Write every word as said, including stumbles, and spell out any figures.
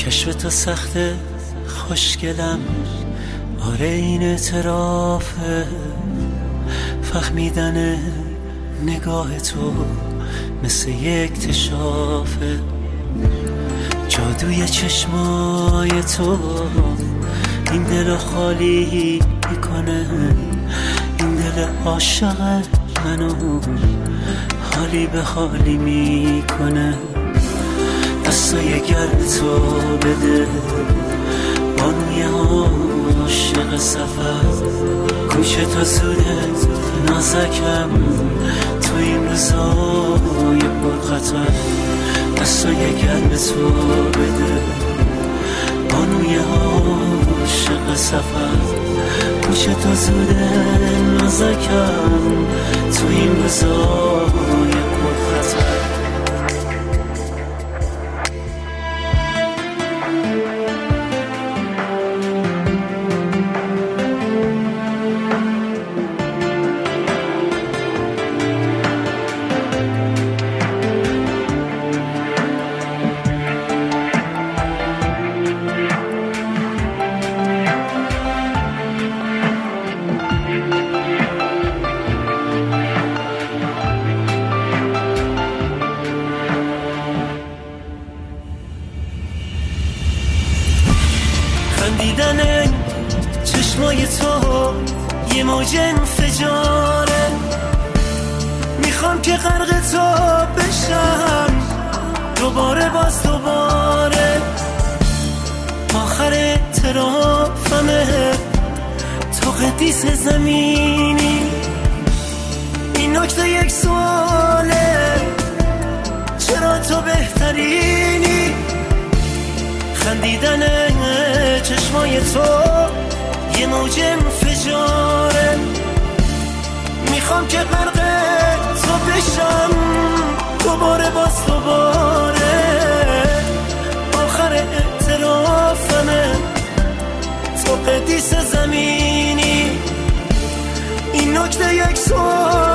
کشف تو سخته خوشگلم، آره این اعترافه. فهمیدن نگاه تو مثل یک اکتشافه. جادوی چشمای تو این دل خالی میکنه، این دل عاشق منو حالی به حالی میکنه. دستای گرم تو بده بانوی عاشق سفر، کوچه تا زوده نازکم تو این روزای پر خطر. دستای گرم تو بده بانوی عاشق سفر، کوچه تا زوده نازکم تو این روزای پر خطر. خندیدن چشمای تو یه موج انفجاره، میخوام که غرق تو بشم دوباره باز دوباره. آخر اعترافمه تو قدیس زمینی، این نکته یک سواله چرا تو بهترینی. خندیدن چشمای تو یه موج انفجاره، میخوام که غرق تو بشم دوباره باز دوباره. آخر اعترافمه تو قدیس زمینی، این نکته یک سوال